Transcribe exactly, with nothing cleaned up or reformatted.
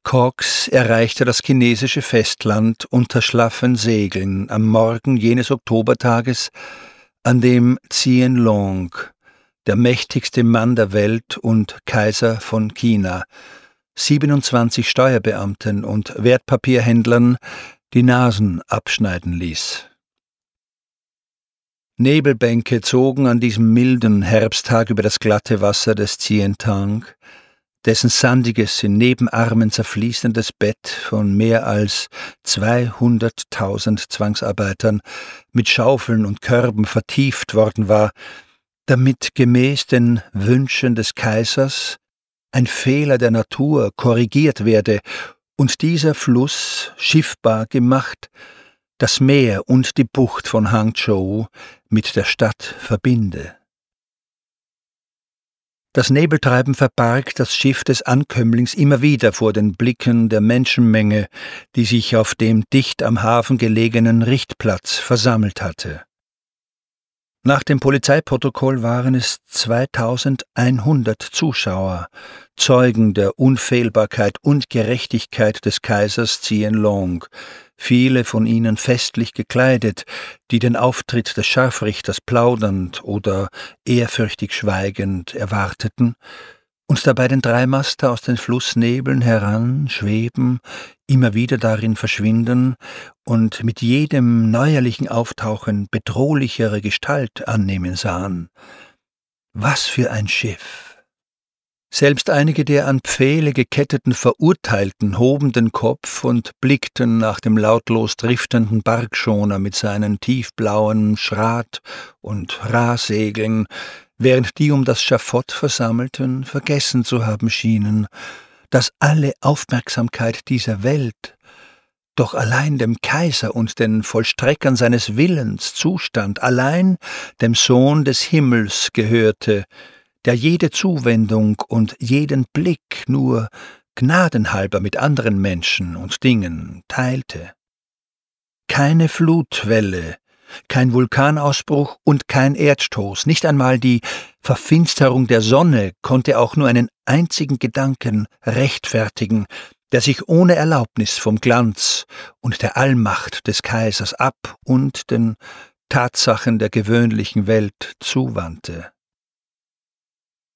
Cox erreichte das chinesische Festland unter schlaffen Segeln am Morgen jenes Oktobertages, an dem Qianlong, der mächtigste Mann der Welt und Kaiser von China, siebenundzwanzig Steuerbeamten und Wertpapierhändlern die Nasen abschneiden ließ. Nebelbänke zogen an diesem milden Herbsttag über das glatte Wasser des Qiantang, dessen sandiges, in Nebenarmen zerfließendes Bett von mehr als zweihunderttausend Zwangsarbeitern mit Schaufeln und Körben vertieft worden war, damit gemäß den Wünschen des Kaisers ein Fehler der Natur korrigiert werde und dieser Fluss schiffbar gemacht, das Meer und die Bucht von Hangzhou mit der Stadt verbinde. Das Nebeltreiben verbarg das Schiff des Ankömmlings immer wieder vor den Blicken der Menschenmenge, die sich auf dem dicht am Hafen gelegenen Richtplatz versammelt hatte. Nach dem Polizeiprotokoll waren es zweitausendeinhundert Zuschauer, Zeugen der Unfehlbarkeit und Gerechtigkeit des Kaisers Qianlong, viele von ihnen festlich gekleidet, die den Auftritt des Scharfrichters plaudernd oder ehrfürchtig schweigend erwarteten, und dabei den Dreimaster aus den Flussnebeln heran schweben, immer wieder darin verschwinden und mit jedem neuerlichen Auftauchen bedrohlichere Gestalt annehmen sahen. Was für ein Schiff! Selbst einige der an Pfähle geketteten Verurteilten hoben den Kopf und blickten nach dem lautlos driftenden Barkschoner mit seinen tiefblauen Schrat- und Rahsegeln, während die um das Schafott Versammelten vergessen zu haben schienen, dass alle Aufmerksamkeit dieser Welt doch allein dem Kaiser und den Vollstreckern seines Willens zustand, allein dem Sohn des Himmels gehörte, der jede Zuwendung und jeden Blick nur gnadenhalber mit anderen Menschen und Dingen teilte. Keine Flutwelle, kein Vulkanausbruch und kein Erdstoß, nicht einmal die Verfinsterung der Sonne konnte auch nur einen einzigen Gedanken rechtfertigen, der sich ohne Erlaubnis vom Glanz und der Allmacht des Kaisers ab und den Tatsachen der gewöhnlichen Welt zuwandte.